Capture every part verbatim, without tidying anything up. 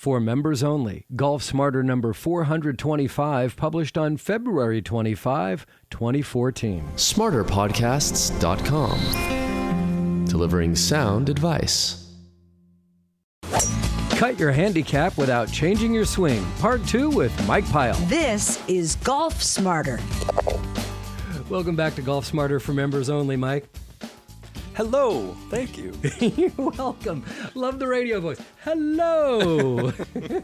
For members only, Golf Smarter number four twenty-five, published on February twenty-fifth, twenty fourteen. smarter podcasts dot com. Delivering sound advice. Cut your handicap without changing your swing. Part two with Mike Pyle. This is Golf Smarter. Welcome back to Golf Smarter for members only, Mike. Hello. Thank you. You're welcome. Love the radio voice. Hello.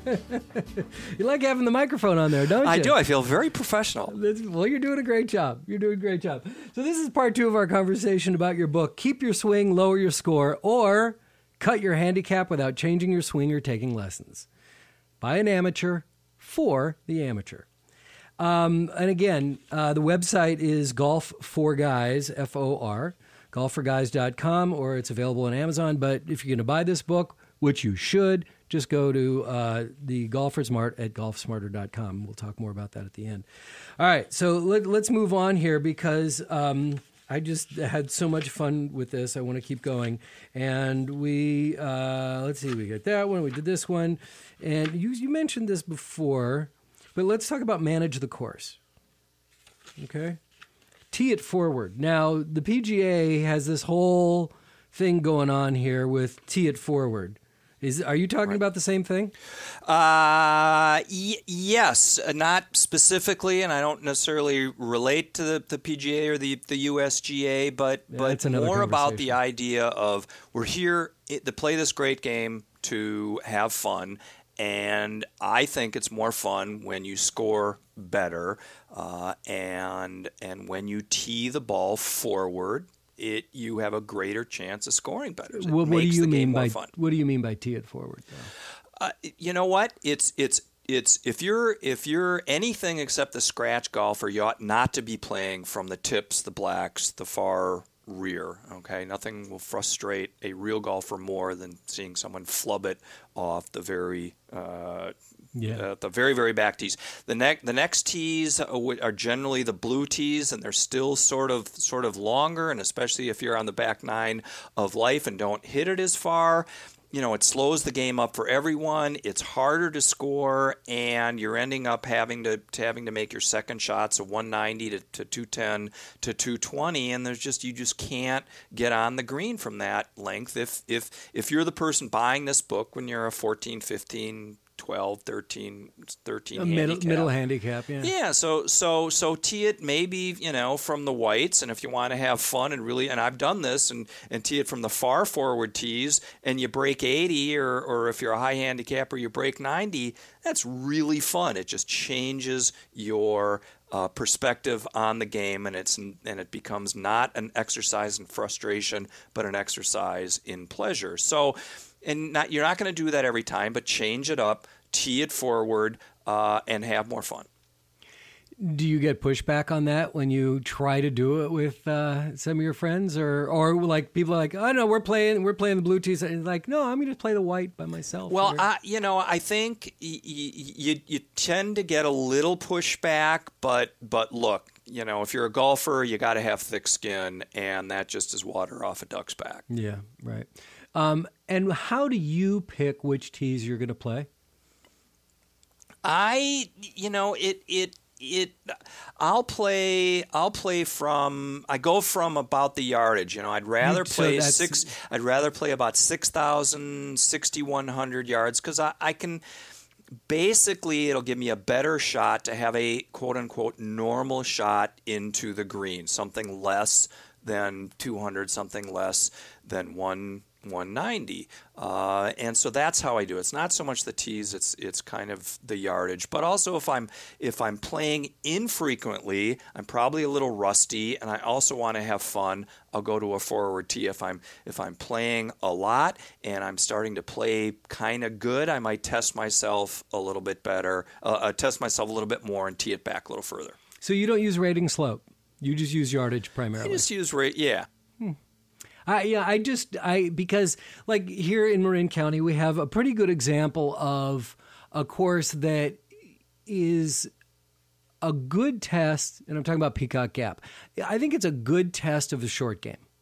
You like having the microphone on there, don't you? I do. I feel very professional. Well, you're doing a great job. You're doing a great job. So this is part two of our conversation about your book, Keep Your Swing, Lower Your Score, or Cut Your Handicap Without Changing Your Swing or Taking Lessons. By an amateur, for the amateur. Um, and again, uh, the website is Golf for Guys, F O R, golf for guys dot com, or it's available on Amazon. But if you're going to buy this book, which you should, just go to uh, the Golfer's Mart at golf smarter dot com. We'll talk more about that at the end. All right, so let, let's move on here because um, I just had so much fun with this. I want to keep going. And we, uh, let's see, we got that one, we did this one. And you, you mentioned this before, but let's talk about manage the course. Okay? Tee it forward. Now, the P G A has this whole thing going on here with tee it forward. Is Are you talking right. about the same thing? Uh, y- yes, uh, not specifically, and I don't necessarily relate to the, the P G A or the, the U S G A, but, yeah, but more about the idea of we're here to play this great game to have fun. And I think it's more fun when you score better, uh, and and when you tee the ball forward, it you have a greater chance of scoring better. It well, what makes do you the mean game by more fun. What do you mean by tee it forward? Uh, you know what? It's it's it's if you're if you're anything except the scratch golfer, you ought not to be playing from the tips, the blacks, the far rear. Okay, nothing will frustrate a real golfer more than seeing someone flub it off the very uh, yeah uh, the very very back tees. The next the next tees are generally the blue tees, and they're still sort of sort of longer, and especially if you're on the back nine of life and don't hit it as far. You know, it slows the game up for everyone. It's harder to score, and you're ending up having to, to having to make your second shots of one ninety to, to two ten to two twenty, and there's just you just can't get on the green from that length. If if if you're the person buying this book when you're a fourteen, fifteen, twelve, thirteen, thirteen a middle, handicap. middle handicap, yeah. Yeah, so so so tee it maybe, you know, from the whites, and if you want to have fun and really, and I've done this, and, and tee it from the far forward tees, and you break eighty, or, or if you're a high handicapper, you break ninety, that's really fun. It just changes your uh, perspective on the game, and it's and it becomes not an exercise in frustration, but an exercise in pleasure. So, and not, you're not going to do that every time, but change it up, tee it forward, uh, and have more fun. Do you get pushback on that when you try to do it with uh, some of your friends, or or like people are like, oh no, we're playing we're playing the blue tees, and like, no, I'm going to play the white by myself. Well, I, you know, I think y- y- you you tend to get a little pushback, but but look, you know, if you're a golfer, you got to have thick skin, and that just is water off a duck's back. Yeah, right. Um, and how do you pick which tees you're going to play? I, you know, it it. It, I'll play. I'll play from. I go from about the yardage. You know, I'd rather So play that's- six. I'd rather play about six thousand, sixty-one hundred yards because I, I can. Basically, it'll give me a better shot to have a quote unquote normal shot into the green. Something less than two hundred. Something less than one. one ninety, uh, and so that's how I do it. It's not so much the tees; it's it's kind of the yardage. But also, if I'm if I'm playing infrequently, I'm probably a little rusty, and I also want to have fun. I'll go to a forward tee. If I'm if I'm playing a lot and I'm starting to play kind of good, I might test myself a little bit better, uh, uh, test myself a little bit more, and tee it back a little further. So you don't use rating slope; you just use yardage primarily. I just use rate, yeah. Hmm. I, yeah, I just, I, because like here in Marin County, we have a pretty good example of a course that is a good test, and I'm talking about Peacock Gap. I think it's a good test of the short game.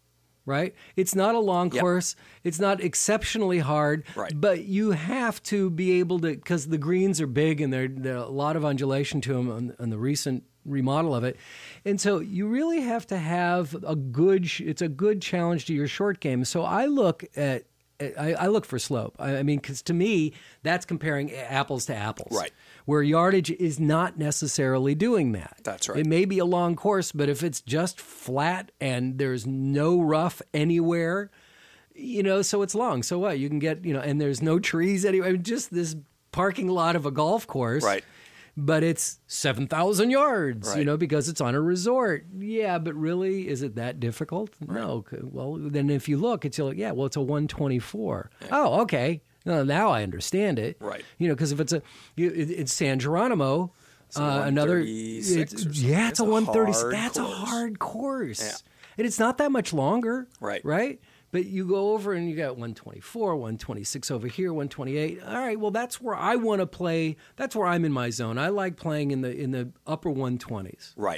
right? It's not a long Yep. course. It's not exceptionally hard, Right. but you have to be able to, because the greens are big and there there are a lot of undulation to them on, on the recent remodel of it. And so you really have to have a good, sh- it's a good challenge to your short game. So I look at, I, I look for slope. I, I mean, because to me, that's comparing apples to apples. Right. Where yardage is not necessarily doing that. That's right. It may be a long course, but if it's just flat and there's no rough anywhere, you know, so it's long. So what? You can get, you know, and there's no trees anywhere. I mean, just this parking lot of a golf course. Right. But it's seven thousand yards, you Right. know, because it's on a resort. Yeah, but really, is it that difficult? No. Well, then if you look, it's like, yeah, well, it's a one twenty-four. Oh, okay. No, now I understand it. Right. You know, because if it's a, you, it, it's San Geronimo, It's a uh, another, one thirty-six it's, or something. yeah, it's, It's a a one thirty. hard That's a course. hard course, Yeah. and it's not that much longer. Right. Right. But you go over and you got one twenty-four, one twenty-six over here, one twenty-eight. All right, well, that's where I want to play. That's where I'm in my zone. I like playing in the in the upper one twenties. Right.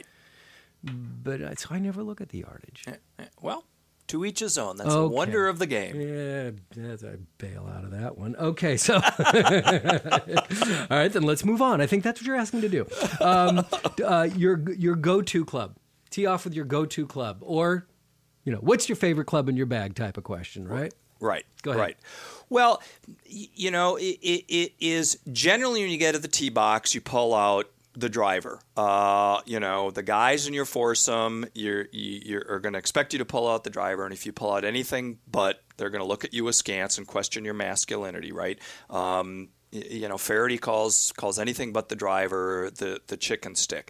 But uh, so I never look at the yardage. Eh, eh, Well, to each his own. That's Okay. the wonder of the game. Yeah, that's, I bail out of that one. Okay, so all right, then let's move on. I think that's what you're asking to do. Um, uh, your your go-to club. Tee off with your go-to club, or you know, what's your favorite club in your bag? Type of question, right? Right. Go ahead. Right. Well, y- you know, it, it, it is generally when you get to the tee box, you pull out the driver. Uh, you know, the guys in your foursome, you're, you you're, are going to expect you to pull out the driver, and if you pull out anything but, they're going to look at you askance and question your masculinity, right? Um, y- you know, Faraday calls calls anything but the driver the the chicken stick.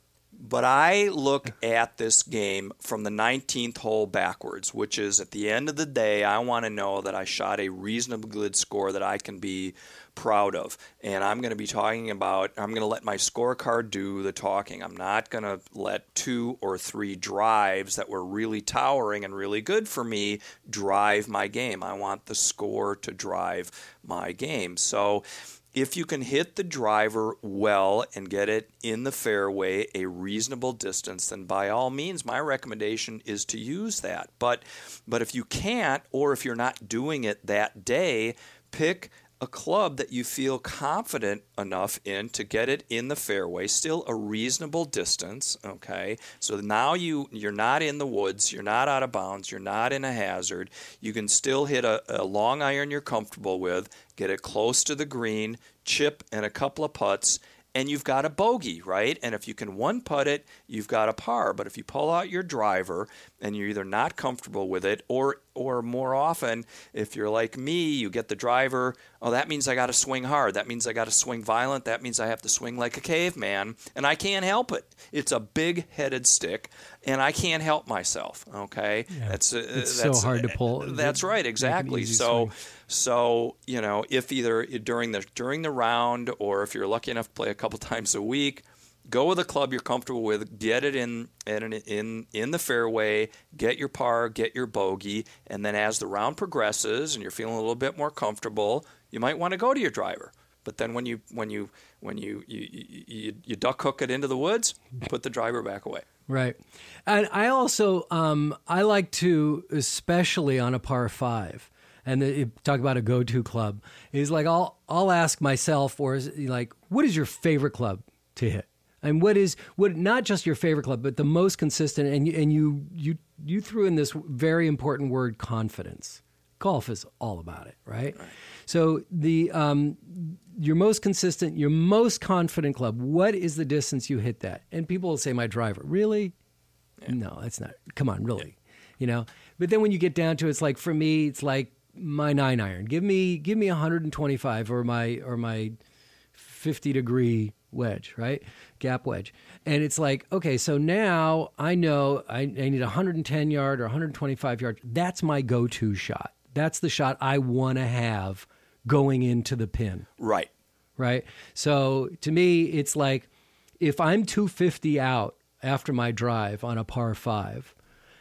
But I look at this game from the nineteenth hole backwards, which is at the end of the day, I want to know that I shot a reasonably good score that I can be proud of. And I'm going to be talking about, I'm going to let my scorecard do the talking. I'm not going to let two or three drives that were really towering and really good for me drive my game. I want the score to drive my game. So if you can hit the driver well and get it in the fairway a reasonable distance, then by all means, my recommendation is to use that. But but if you can't, or if you're not doing it that day, pick a club that you feel confident enough in to get it in the fairway, still a reasonable distance, okay? So now you, you're not in the woods, you're not out of bounds, you're not in a hazard. You can still hit a, a long iron you're comfortable with, get it close to the green, chip and a couple of putts, and you've got a bogey, right? And if you can one putt it, you've got a par. But if you pull out your driver and you're either not comfortable with it, or or more often, if you're like me, you get the driver, oh, that means I got to swing hard. That means I got to swing violent. That means I have to swing like a caveman, and I can't help it. It's a big-headed stick, and I can't help myself, okay? Yeah. That's uh, It's that's, so hard to pull. That's right, Make an exactly. easy So. swing. So, you know, if either during the during the round, or if you're lucky enough to play a couple times a week, go with a club you're comfortable with, get it in in in in the fairway, get your par, get your bogey, and then as the round progresses and you're feeling a little bit more comfortable, you might want to go to your driver. But then when you when you when you you, you, you duck hook it into the woods, put the driver back away. Right. And I also, um, I like to, especially on a par five, and the, you talk about a go-to club, is like I'll I'll ask myself, or is like, what is your favorite club to hit? And what is what not just your favorite club, but the most consistent? And you, and you you you threw in this very important word, confidence. Golf is all about it, right? right. So the um, your most consistent, your most confident club. What is the distance you hit that? And people will say, my driver. Really? Yeah. No, it's not. Come on, really? Yeah. You know. But then when you get down to it, it's like for me, it's like my nine iron. Give me give me one twenty-five or my or my fifty degree wedge, right? Gap wedge. And it's like, okay, so now I know I, I need a one ten yard or one twenty-five yard. That's my go-to shot. That's the shot I want to have going into the pin. Right. Right. So to me, it's like if I'm two fifty out after my drive on a par five,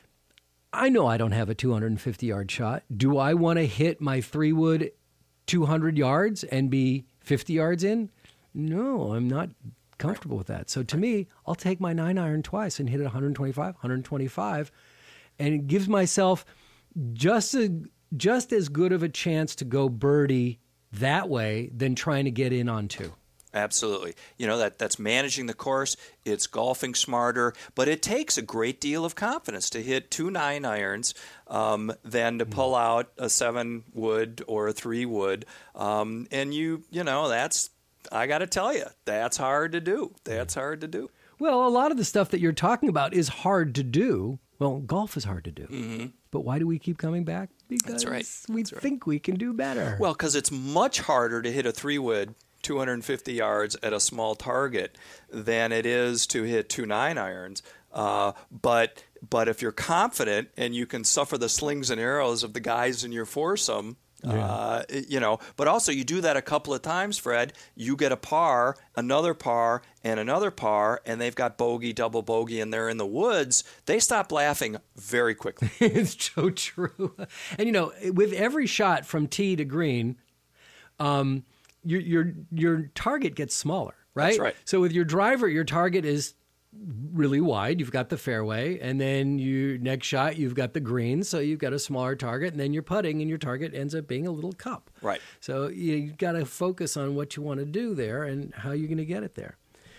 I know I don't have a two fifty yard shot. Do I want to hit my three wood two hundred yards and be fifty yards in? No, I'm not comfortable with that. So to me, I'll take my nine iron twice and hit it one twenty-five, one twenty-five, and it gives myself just a, just as good of a chance to go birdie that way than trying to get in on two. Absolutely. You know, that that's managing the course. It's golfing smarter, but it takes a great deal of confidence to hit two nine irons um, than to pull out a seven wood or a three wood. Um, and you, you know, that's, I got to tell you, that's hard to do. That's hard to do. Well, a lot of the stuff that you're talking about is hard to do. Well, golf is hard to do. Mm-hmm. But why do we keep coming back? Because that's right. we that's think right. we can do better. Well, because it's much harder to hit a three wood two hundred fifty yards at a small target than it is to hit two nine irons. Uh, but but if you're confident and you can suffer the slings and arrows of the guys in your foursome, yeah. uh, you know, but also you do that a couple of times, Fred, you get a par, another par, and another par, and they've got bogey, double bogey, and they're in the woods, they stop laughing very quickly. It's so true. And, you know, with every shot from tee to green, um, Your, your your target gets smaller, right? That's right. So with your driver, your target is really wide. You've got the fairway, and then you next shot you've got the green, so you've got a smaller target, and then you're putting, and your target ends up being a little cup. Right. So you, you've got to focus on what you want to do there and how you're going to get it there.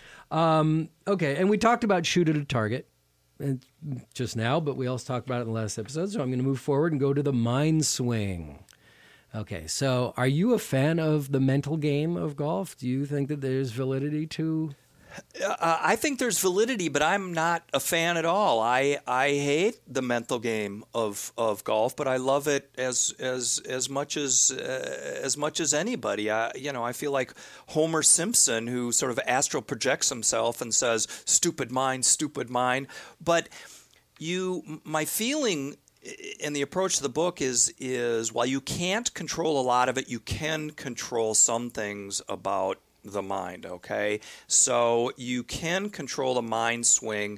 Um, okay, and we talked about shoot at a target and just now, but we also talked about it in the last episode. So I'm going to move forward and go to the mind swing. Okay, so are you a fan of the mental game of golf? Do you think that there's validity to? Uh, I think there's validity, but I'm not a fan at all. I I hate the mental game of, of golf, but I love it as as as much as uh, as much as anybody. I, you know, I feel like Homer Simpson, who sort of astral projects himself and says, "Stupid mind, stupid mind." But you, my feeling. And the approach to the book is, is while you can't control a lot of it, you can control some things about the mind, okay? So you can control the mind swing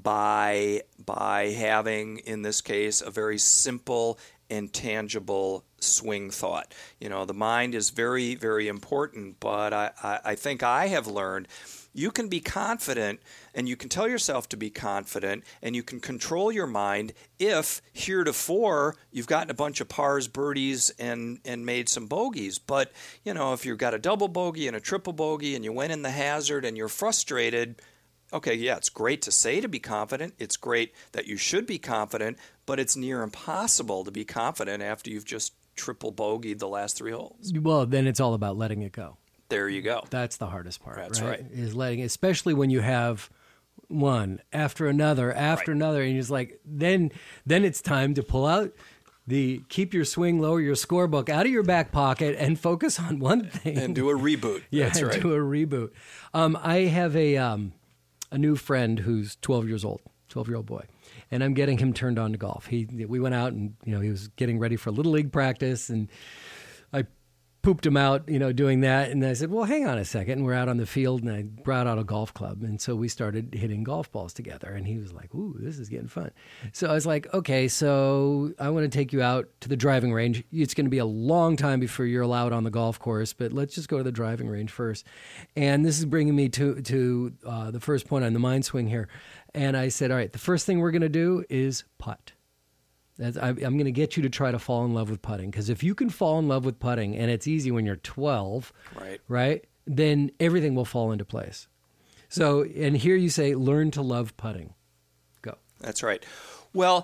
by, by having, in this case, a very simple and tangible swing thought. You know, the mind is very, very important, but I, I, I think I have learned you can be confident and you can tell yourself to be confident and you can control your mind if heretofore you've gotten a bunch of pars, birdies, and, and made some bogeys. But, you know, if you've got a double bogey and a triple bogey and you went in the hazard and you're frustrated, okay, yeah, it's great to say to be confident. It's great that you should be confident, but it's near impossible to be confident after you've just triple bogeyed the last three holes. Well, then it's all about letting it go. There you go. That's the hardest part. That's right. right. Is letting, especially when you have one after another after right. another, and you're just like, then then it's time to pull out the keep your swing lower your scorebook out of your back pocket and focus on one thing and do a reboot. Yeah, That's right. do a reboot. Um, I have a um, a new friend who's twelve years old, twelve year old boy. And I'm getting him turned on to golf. He, we went out and, you know, he was getting ready for Little League practice, and I pooped him out, you know, doing that. And I said, well, hang on a second. And we're out on the field, and I brought out a golf club. And so we started hitting golf balls together. And he was like, ooh, this is getting fun. So I was like, okay, so I want to take you out to the driving range. It's going to be a long time before you're allowed on the golf course, but let's just go to the driving range first. And this is bringing me to, to uh, the first point on the mind swing here. And I said, all right, the first thing we're going to do is putt. That's, I, I'm going to get you to try to fall in love with putting, because if you can fall in love with putting, and it's easy when you're twelve, right, right, then everything will fall into place. So, and here you say, learn to love putting. Go. That's right. Well,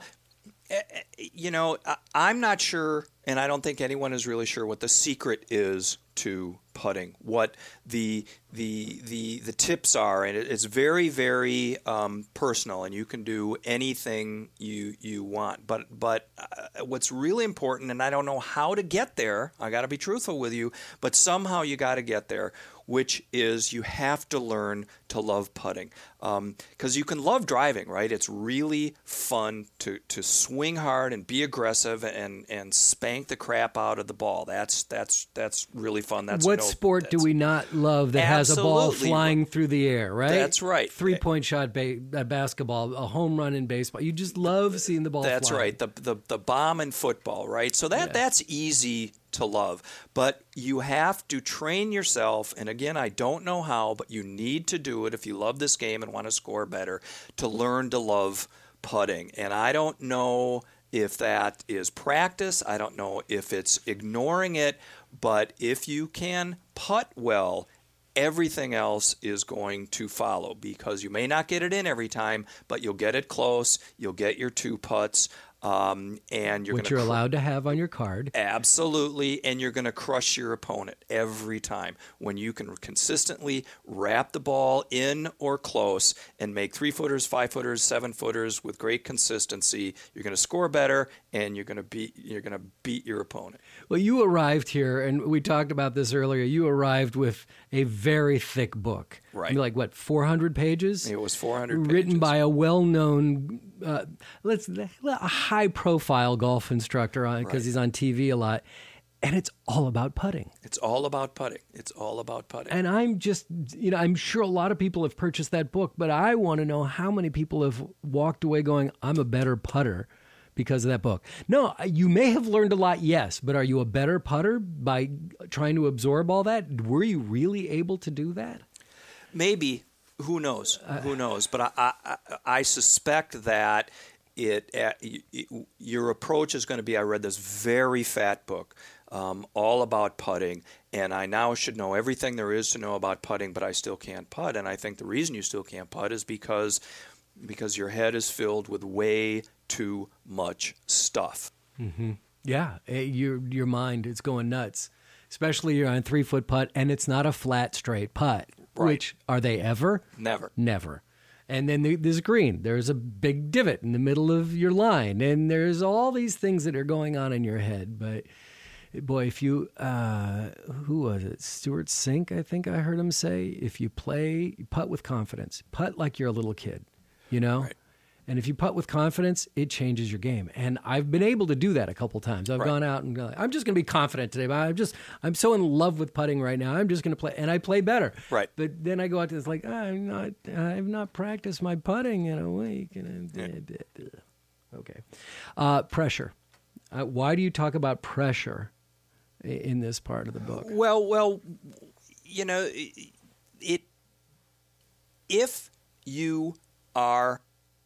you know, I'm not sure, and I don't think anyone is really sure what the secret is to putting, what the the the the tips are, and it's very very um, personal, and you can do anything you you want. But but uh, what's really important, and I don't know how to get there. I got to be truthful with you, but somehow you got to get there, which is you have to learn to love putting, because um, you can love driving, right? It's really fun to to swing hard and be aggressive and and spank the crap out of the ball. That's that's that's really fun. That's what no, sport that's, do we not love that has a ball absolutely. flying through the air, right? That's right. Three-point shot, ba- uh, basketball, a home run in baseball. You just love seeing the ball That's fly. right. The, the the bomb in football, right? So that Yeah. that's easy to love. But you have to train yourself, and again, I don't know how, but you need to do it if you love this game and want to score better, to learn to love putting. And I don't know if that is practice. I don't know if it's ignoring it. But if you can putt well, everything else is going to follow, because you may not get it in every time, but you'll get it close. You'll get your two putts. Um, and you're Which gonna you're cr- allowed to have on your card. Absolutely, and you're going to crush your opponent every time when you can consistently wrap the ball in or close and make three-footers, five-footers, seven-footers with great consistency. You're going to score better, and you're going to beat you're going to beat your opponent. Well, you arrived here, and we talked about this earlier. You arrived with a very thick book. Right. Like, what, four hundred pages? It was four hundred Written pages. by a well-known, uh, let's a high-profile golf instructor because Right. he's on T V a lot. And it's all about putting. It's all about putting. It's all about putting. And I'm just, you know, I'm sure a lot of people have purchased that book, but I want to know how many people have walked away going, I'm a better putter because of that book. No, you may have learned a lot, yes, but are you a better putter by trying to absorb all that? Were you really able to do that? Maybe. Who knows? Uh, Who knows? But I, I, I suspect that it, it your approach is going to be, I read this very fat book um, all about putting, and I now should know everything there is to know about putting, but I still can't putt. And I think the reason you still can't putt is because because your head is filled with way too much stuff. Mm-hmm. Yeah, your your mind is going nuts, especially you're on a three-foot putt, and it's not a flat, straight putt. Right. Which, are they ever? Never. Never. And then there's green. There's a big divot in the middle of your line, and there's all these things that are going on in your head. But boy, if you, uh, who was it? Stuart Sink, I think I heard him say, if you play, you putt with confidence. Putt like you're a little kid, you know? Right. And if you putt with confidence, it changes your game. And I've been able to do that a couple times. I've Right. gone out and gone, I'm just going to be confident today. But I'm just, I'm so in love with putting right now. I'm just going to play, and I play better. Right. But then I go out to this like, I'm not, I've not practiced my putting in a week. And yeah. Okay. Uh, pressure. Uh, why do you talk about pressure in this part of the book? Well, well, you know, it. If you are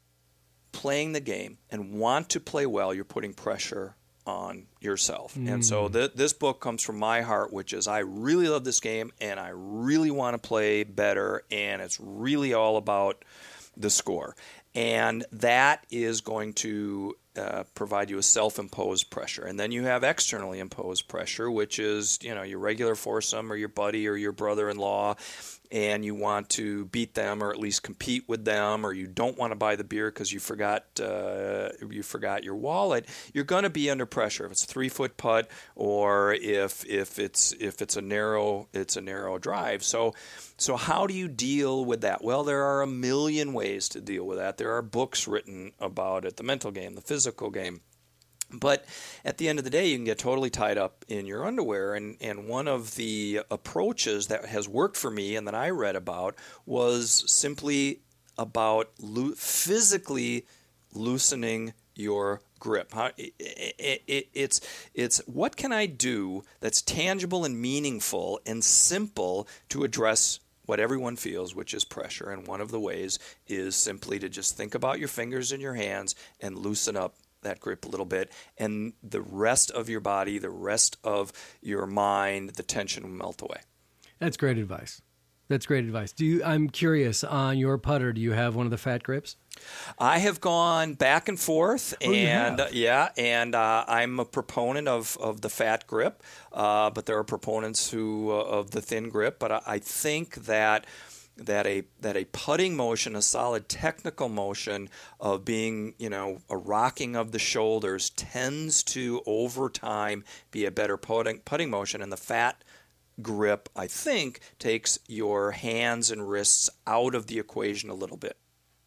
playing the game and want to play well, you're putting pressure on yourself. Mm. And so th- this book comes from my heart, which is I really love this game and I really want to play better, and it's really all about the score. And that is going to uh, provide you a self-imposed pressure. And then you have externally imposed pressure, which is, you know, your regular foursome or your buddy or your brother-in-law, and you want to beat them or at least compete with them, or you don't want to buy the beer because you forgot uh, you forgot your wallet. You're going to be under pressure if it's a three-foot putt, or if if it's if it's a narrow it's a narrow drive. So so how do you deal with that? Well, there are a million ways to deal with that. There are books written about it: the mental game, the physical game. But at the end of the day, you can get totally tied up in your underwear. And, and one of the approaches that has worked for me and that I read about was simply about lo- physically loosening your grip. How, it, it, it, it's, it's what can I do that's tangible and meaningful and simple to address what everyone feels, which is pressure. And one of the ways is simply to just think about your fingers and your hands and loosen up that grip a little bit, and the rest of your body, the rest of your mind, the tension will melt away. That's great advice. That's great advice. Do you? I'm curious, on your putter, do you have one of the fat grips? I have gone back and forth, Oh, you and have? uh, yeah, and uh, I'm a proponent of, of the fat grip, uh, but there are proponents who uh, of the thin grip. But I, I think that. that a that a putting motion, a solid technical motion of being, you know, a rocking of the shoulders tends to, over time, be a better putting, putting motion. And the fat grip, I think, takes your hands and wrists out of the equation a little bit.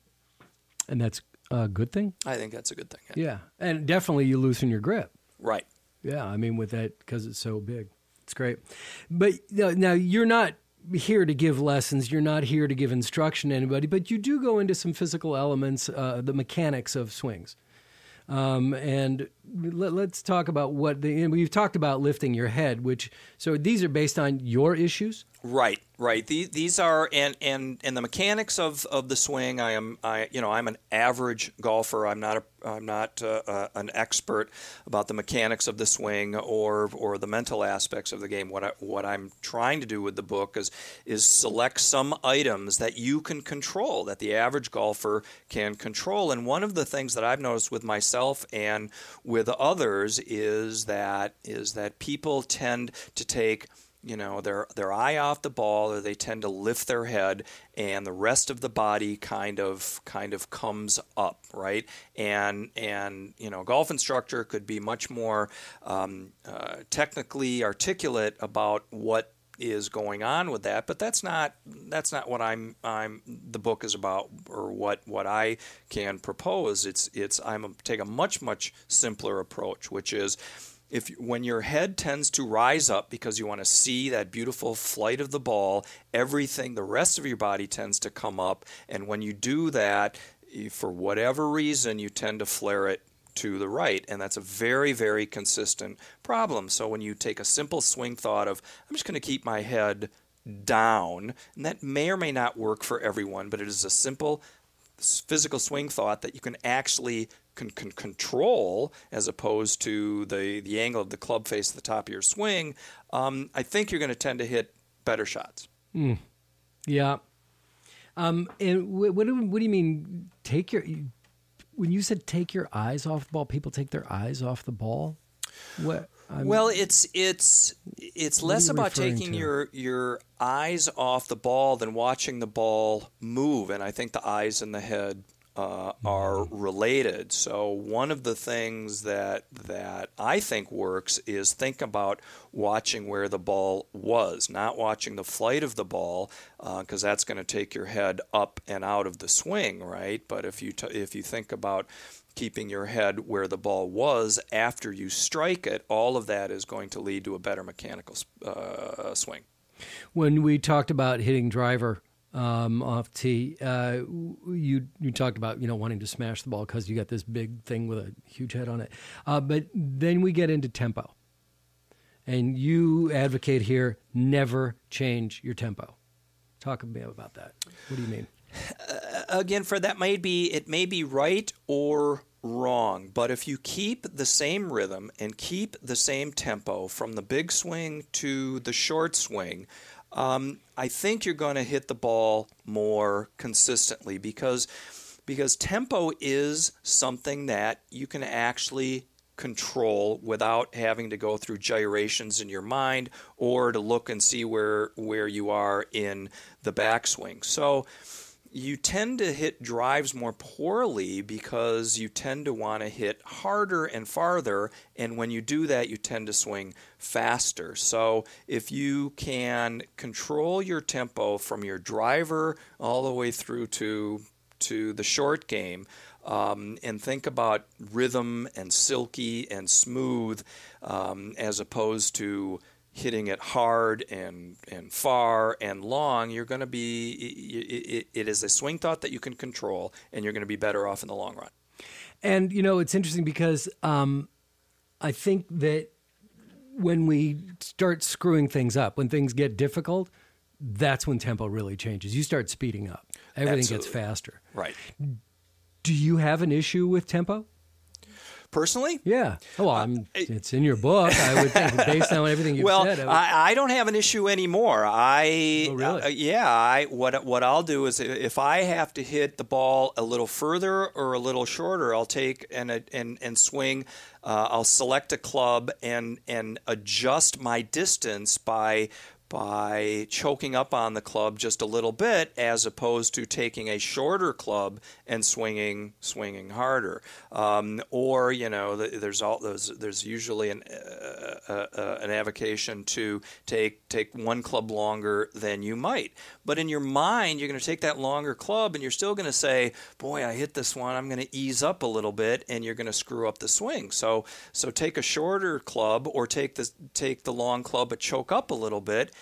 And that's a good thing? I think that's a good thing. Yeah. And definitely you loosen your grip. Right. Yeah, I mean, with that, because it's so big. It's great. But you know, now, you're not here to give lessons. You're not here to give instruction to anybody, but you do go into some physical elements, uh, the mechanics of swings. Um, and let, let's talk about what the, and we've talked about lifting your head, which, so these are based on your issues? Right, right. These, these are, and, and, and the mechanics of, of the swing. I am, I you know, I'm an average golfer. I'm not a, I'm not uh, uh, an expert about the mechanics of the swing or or the mental aspects of the game. What I, what I'm trying to do with the book is is select some items that you can control, that the average golfer can control. And one of the things that I've noticed with myself and with others is that is that people tend to take, you know, their their eye off the ball, or they tend to lift their head, and the rest of the body kind of kind of comes up, right? And and you know, a golf instructor could be much more um, uh, technically articulate about what is going on with that, but that's not that's not what I'm I'm the book is about, or what what I can propose. It's it's I'm a, take a much much simpler approach, which is, if when your head tends to rise up because you want to see that beautiful flight of the ball, everything, the rest of your body tends to come up. And when you do that, for whatever reason, you tend to flare it to the right. And that's a very, very consistent problem. So when you take a simple swing thought of, I'm just going to keep my head down, and that may or may not work for everyone, but it is a simple physical swing thought that you can actually Can, can control, as opposed to the, the angle of the club face at the top of your swing, um, I think you're going to tend to hit better shots. Mm. Yeah. Um, and what, what, do, what do you mean, take your, when you said take your eyes off the ball, people take their eyes off the ball? What? I'm, well, it's it's it's less about taking to? your your eyes off the ball than watching the ball move, and I think the eyes and the head Uh, are related. So one of the things that that I think works is think about watching where the ball was, not watching the flight of the ball, because uh, that's going to take your head up and out of the swing, right? But if you t- if you think about keeping your head where the ball was after you strike it, all of that is going to lead to a better mechanical uh, swing. When we talked about hitting driver Um, off tee, uh, you you talked about, you know, wanting to smash the ball because you got this big thing with a huge head on it. Uh, but then we get into tempo, and you advocate here, never change your tempo. Talk a bit about that. What do you mean? Uh, again, Fred, that may be it may be right or wrong, but if you keep the same rhythm and keep the same tempo from the big swing to the short swing, Um, I think you're going to hit the ball more consistently, because because tempo is something that you can actually control without having to go through gyrations in your mind or to look and see where where you are in the backswing. So you tend to hit drives more poorly because you tend to want to hit harder and farther, and when you do that, you tend to swing faster. So if you can control your tempo from your driver all the way through to to the short game, um, and think about rhythm and silky and smooth, um, as opposed to hitting it hard and and far and long, you're going to be, it, it, it is a swing thought that you can control, and you're going to be better off in the long run. And, you know, it's interesting because um, I think that when we start screwing things up, when things get difficult, that's when tempo really changes. You start speeding up. Everything Absolutely. gets faster. Right. Do you have an issue with tempo? Personally? Yeah. Oh, well, I'm, it's in your book. I would think, based on everything you've well, said. I, would... I, I don't have an issue anymore. I oh, really? uh, yeah. I what what I'll do is, if I have to hit the ball a little further or a little shorter, I'll take and and and swing. Uh, I'll select a club and and adjust my distance by. by choking up on the club just a little bit, as opposed to taking a shorter club and swinging swinging harder. Um, or, you know, there's all those. There's usually an uh, uh, uh, an avocation to take take one club longer than you might. But in your mind, you're going to take that longer club, and you're still going to say, "Boy, I hit this one. I'm going to ease up a little bit," and you're going to screw up the swing. So so take a shorter club, or take the take the long club but choke up a little bit.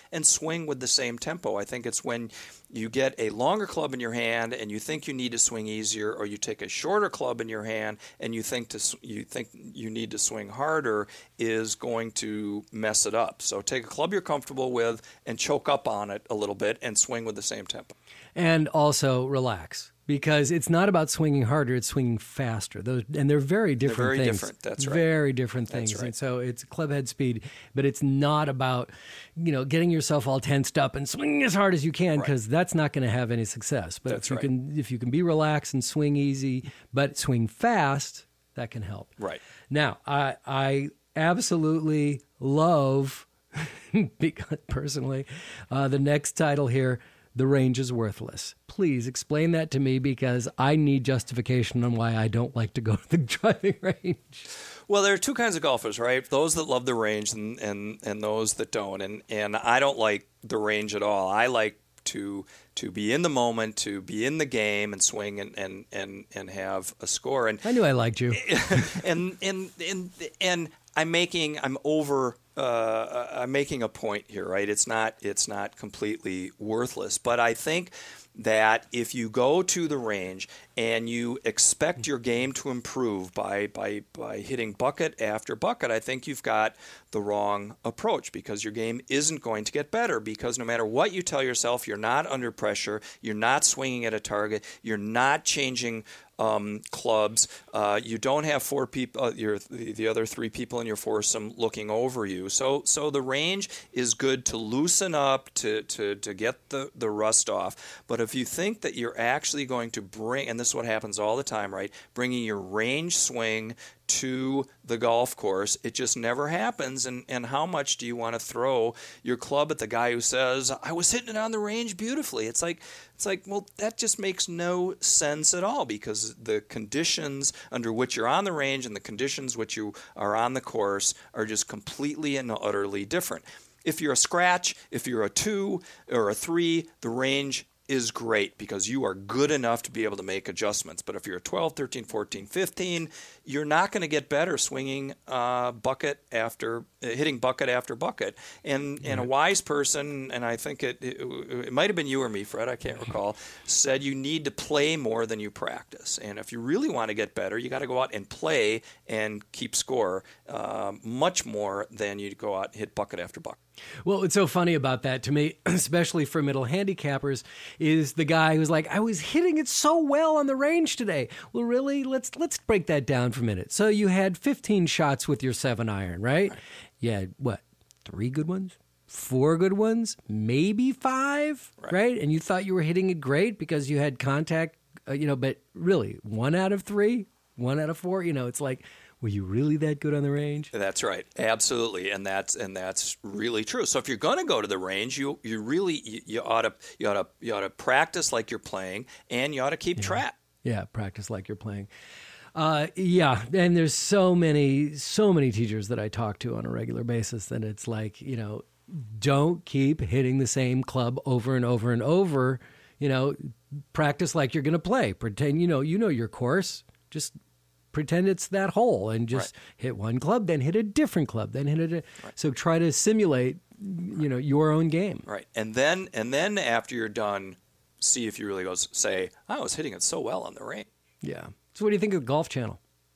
and swing with the same tempo. I think it's when you get a longer club in your hand and you think you need to swing easier, or you take a shorter club in your hand and you think to you think you need to swing harder, is going to mess it up. So take a club you're comfortable with and choke up on it a little bit and swing with the same tempo. And also relax, because it's not about swinging harder, it's swinging faster. Those, and they're very different they're very things. different. That's right. Very different things. That's right. And so it's club head speed, but it's not about, you know, getting yourself all tensed up and swinging as hard as you can, because right. that's not going to have any success. But that's if you right. can if you can be relaxed and swing easy, but swing fast, that can help. Right. Now, I I absolutely love because personally, uh, the next title here, The Range is Worthless. Please explain that to me, because I need justification on why I don't like to go to the driving range. Well, there are two kinds of golfers, right? Those that love the range and, and, and those that don't. And, and I don't like the range at all. I like to to be in the moment, to be in the game and swing and, and, and, and have a score. And I knew I liked you. and, and, and, and I'm making, I'm over... Uh, I'm making a point here, right? It's not it's not completely worthless, but I think that if you go to the range and you expect your game to improve by by by hitting bucket after bucket, I think you've got the wrong approach, because your game isn't going to get better, because no matter what you tell yourself, you're not under pressure, you're not swinging at a target, you're not changing Um, clubs. Uh, you don't have four people, uh, your the, the other three people in your foursome looking over you. So, so the range is good to loosen up, to to to get the, the rust off. But if you think that you're actually going to bring, and this is what happens all the time, right? Bringing your range swing to the golf course, it just never happens. And, and how much do you want to throw your club at the guy who says, I was hitting it on the range beautifully? It's like, it's like, well, that just makes no sense at all, because the conditions under which you're on the range and the conditions which you are on the course are just completely and utterly different. If you're a scratch, if you're a two or a three, the range is great, because you are good enough to be able to make adjustments. But if you're a twelve, thirteen, fourteen, fifteen, you're not going to get better swinging uh, bucket after uh, hitting bucket after bucket. And and a wise person, and I think it, it it might have been you or me, Fred, I can't recall, said you need to play more than you practice. And if you really want to get better, you got to go out and play and keep score uh, much more than you go out and hit bucket after bucket. Well, what's so funny about that to me, especially for middle handicappers, is the guy who's like, I was hitting it so well on the range today. Well, really? Let's let's break that down for a minute. So you had fifteen shots with your seven iron, right? right. You had, what, three good ones? Four good ones? Maybe five, right? right? And you thought you were hitting it great because you had contact, uh, you know, but really, one out of three? One out of four? You know, it's like... Were you really that good on the range? That's right, absolutely, and that's and that's really true. So if you're going to go to the range, you you really you, you ought to you ought to you ought to practice like you're playing, and you ought to keep yeah. track. Yeah, practice like you're playing. Uh, yeah, and there's so many so many teachers that I talk to on a regular basis that it's like, you know, don't keep hitting the same club over and over and over. You know, practice like you're going to play. Pretend you know you know your course. Just pretend it's that hole and just right. hit one club, then hit a different club, then hit a. Di- right. So try to simulate, you know, your own game. Right, and then and then after you're done, see if you really go say, I was hitting it so well on the range. Yeah. So what do you think of the Golf Channel?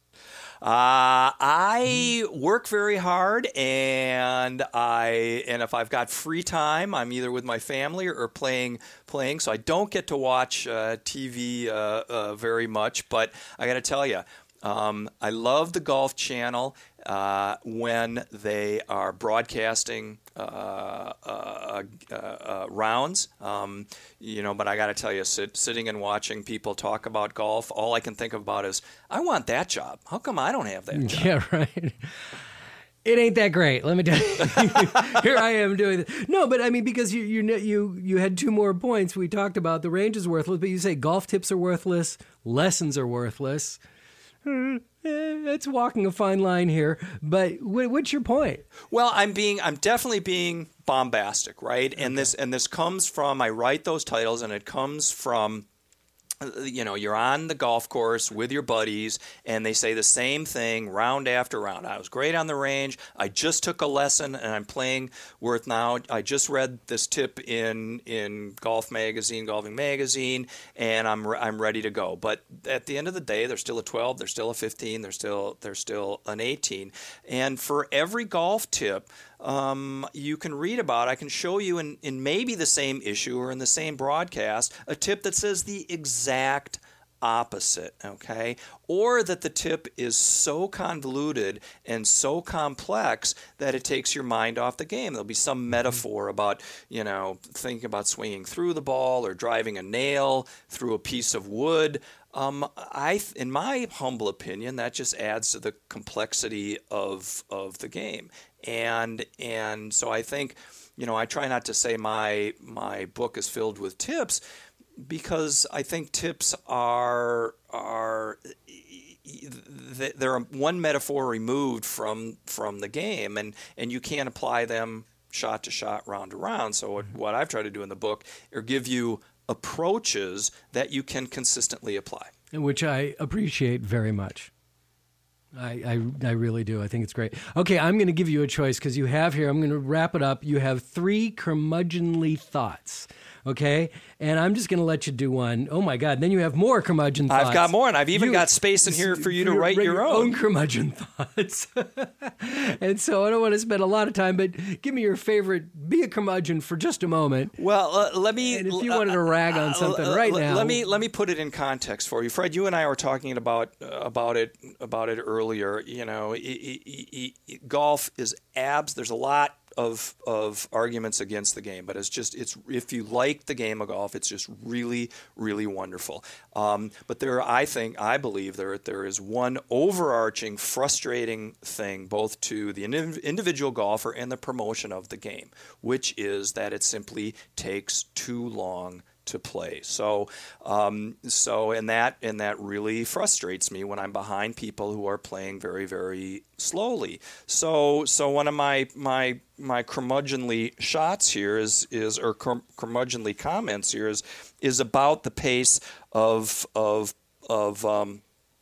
Uh, I work very hard, and I and if I've got free time, I'm either with my family or, or playing playing. So I don't get to watch uh, T V uh, uh, very much. But I got to tell you, um, I love the Golf Channel uh, when they are broadcasting uh, uh, uh, uh, rounds. Um, you know, but I got to tell you, sit, sitting and watching people talk about golf, all I can think about is, I want that job. How come I don't have that job? Yeah, right. It ain't that great. Let me tell you. Here I am doing it. No, but I mean, because you you you you had two more points. We talked about the range is worthless, but you say golf tips are worthless, lessons are worthless. It's walking a fine line here, but what's your point? Well, I'm being, I'm definitely being bombastic, right? Okay. And this, and this comes from, I write those titles, and it comes from you know, you're on the golf course with your buddies, and they say the same thing round after round. I was great on the range. I just took a lesson, and I'm playing Worth now. I just read this tip in in Golf Magazine, Golfing Magazine, and I'm I'm ready to go. But at the end of the day, there's still a twelve, there's still a fifteen, there's still there's still an eighteen, and for every golf tip, Um, you can read about, I can show you in, in maybe the same issue or in the same broadcast, a tip that says the exact opposite, okay? Or that the tip is so convoluted and so complex that it takes your mind off the game. There'll be some metaphor about, you know, thinking about swinging through the ball or driving a nail through a piece of wood. Um, I, in my humble opinion, that just adds to the complexity of of the game, and and so I think, you know, I try not to say my my book is filled with tips, because I think tips are are they're one metaphor removed from from the game, and and you can't apply them shot to shot, round to round. So what, what I've tried to do in the book are give you approaches that you can consistently apply. Which I appreciate very much. I, I, I really do. I think it's great. Okay, I'm going to give you a choice because you have here, I'm going to wrap it up. You have three curmudgeonly thoughts. Okay, and I'm just going to let you do one. Oh my God! Then you have more curmudgeon thoughts. I've got more, and I've even you, got space in here for you to write your own. own curmudgeon thoughts. And so I don't want to spend a lot of time, but give me your favorite. Be a curmudgeon for just a moment. Well, uh, let me. And if you uh, wanted to rag on something uh, right uh, now, let me let me put it in context for you, Fred. You and I were talking about uh, about it about it earlier. You know, it, it, it, it, golf is abs. There's a lot of of arguments against the game, but it's just it's if you like the game of golf, it's just really really wonderful. Um, but there, I think, I believe there there is one overarching frustrating thing both to the individual golfer and the promotion of the game, which is that it simply takes too long to play. So, um, so and that and that really frustrates me when I'm behind people who are playing very, very slowly. So, so one of my my my curmudgeonly shots here is is or cur- curmudgeonly comments here is is about the pace of of of um,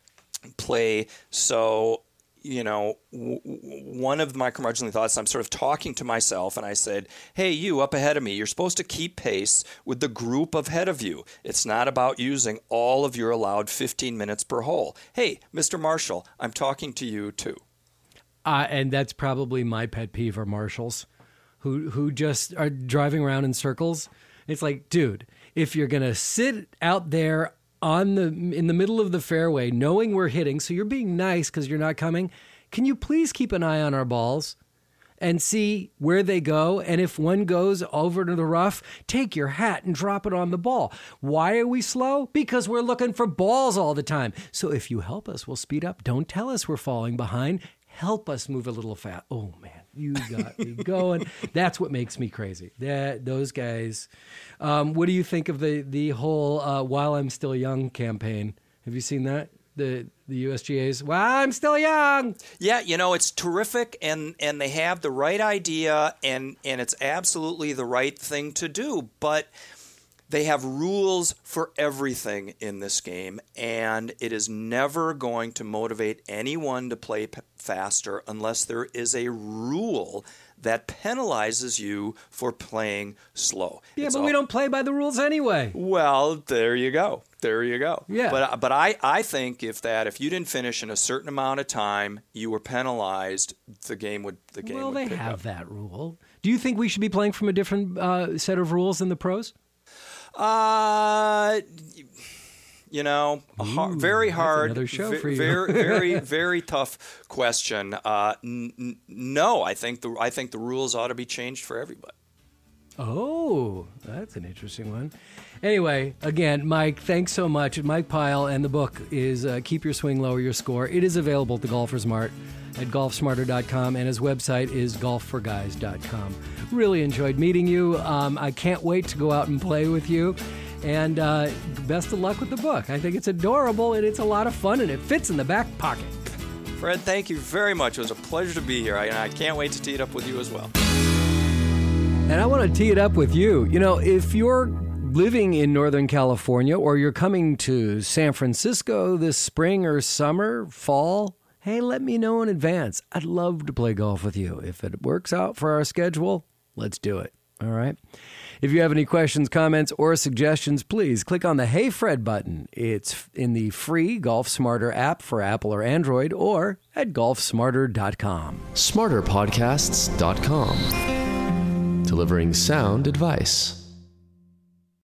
play. So, you know, w- one of my curmudgeonly thoughts, I'm sort of talking to myself, and I said, hey, you up ahead of me, you're supposed to keep pace with the group ahead of you. It's not about using all of your allowed fifteen minutes per hole. Hey, Mister Marshall, I'm talking to you too. Uh, and that's probably my pet peeve are marshals who who just are driving around in circles. It's like, dude, if you're going to sit out there on the in the middle of the fairway, knowing we're hitting, so you're being nice because you're not coming, can you please keep an eye on our balls and see where they go? And if one goes over to the rough, take your hat and drop it on the ball. Why are we slow? Because we're looking for balls all the time. So if you help us, we'll speed up. Don't tell us we're falling behind. Help us move a little fast. Oh, man, you got me going. That's what makes me crazy. That Those guys. Um, what do you think of the, the whole uh, While I'm Still Young campaign? Have you seen that? The the U S G A's, While I'm Still Young. Yeah, you know, it's terrific, and, and they have the right idea, and, and it's absolutely the right thing to do. But they have rules for everything in this game, and it is never going to motivate anyone to play p- faster unless there is a rule that penalizes you for playing slow. Yeah, it's but all- we don't play by the rules anyway. Well, there you go. There you go. Yeah. But but I, I think if that if you didn't finish in a certain amount of time, you were penalized. The game would the game Well, would they pick have up. that rule. Do you think we should be playing from a different uh, set of rules than the pros? Uh, you know, a har- Ooh, very that's hard, another show ve- for you. very, very, very tough question. Uh, n- n- no, I think the I think the rules ought to be changed for everybody. Oh, that's an interesting one. Anyway, again, Mike, thanks so much. Mike Pyle, and the book is uh, Keep Your Swing, Lower Your Score. It is available at the Golfer's Mart at golf smarter dot com, and his website is golf for guys dot com. Really enjoyed meeting you. Um, I can't wait to go out and play with you. And uh, best of luck with the book. I think it's adorable, and it's a lot of fun, and it fits in the back pocket. Fred, thank you very much. It was a pleasure to be here, I, and I can't wait to tee it up with you as well. And I want to tee it up with you. You know, if you're living in Northern California, or you're coming to San Francisco this spring or summer, fall, hey, let me know in advance. I'd love to play golf with you. If it works out for our schedule, let's do it. All right? If you have any questions, comments, or suggestions, please click on the Hey Fred button. It's in the free Golf Smarter app for Apple or Android, or at golf smarter dot com. smarter podcasts dot com. Delivering sound advice.